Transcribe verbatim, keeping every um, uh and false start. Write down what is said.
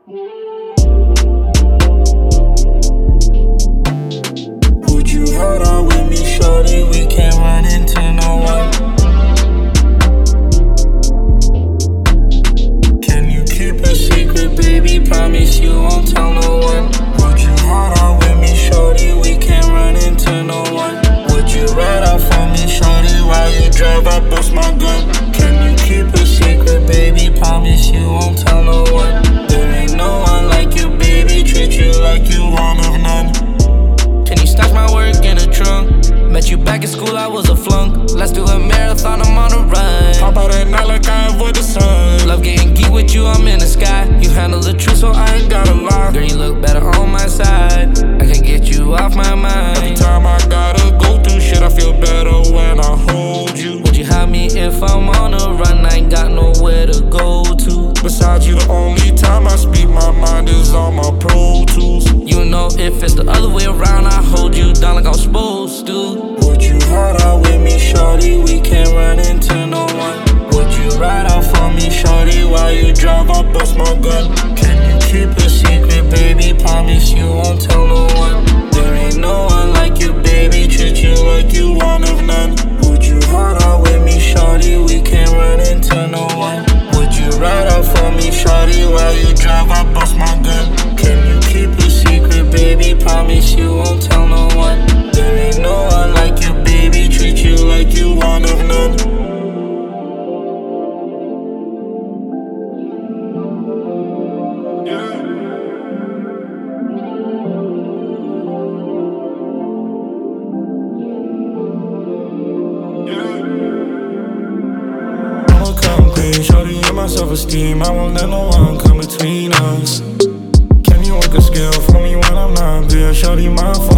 Would you hold on with me, shorty? We can't run into no one. Can you keep a secret, baby? Promise you won't tell no one. Would you hold on with me, shorty? We can't run into no one. Would you ride out for me, shorty? While you drive, I bust my gun. Can you keep a secret, baby? Promise you won't tell no one. There ain't no one like you, baby. Treat you like you one of none. Can you stash my work in the trunk? Met you back in school, I was a flunk. Let's do a marathon, I'm on a run. Pop out at night like I avoid the sun. Love getting geek with you, I'm in the sky. You handle the truth, so I ain't gotta lie. Girl, you look better on my side. I can get you off my mind. Every time I gotta go through shit, I feel better when I hold you. Would you have me if I'm on a run? I ain't got nowhere to go to. Besides you, the only time I speak my mind is on my Pro Tools. You know if it's the other way around, I hold you down like I'm supposed to. Would you hold out with me, shorty? We can't run into no one. Would you ride out for me, shorty? While you drive, I bust my gun. Can you keep a secret, baby? Promise you won't tell no one. There ain't no one like you, baby. Treat you like you one of none. Would you hold out with me, shorty? We can't run into no one. Would you ride out for me, shorty? While you drive, I bust my gun. Can you keep a secret, baby? Promise you won't tell no one. There ain't no one like you, baby. Treat you like you one of none. Shorty and my self-esteem, I won't let no one come between us. Can you work a skill for me when I'm not there? Shorty, my phone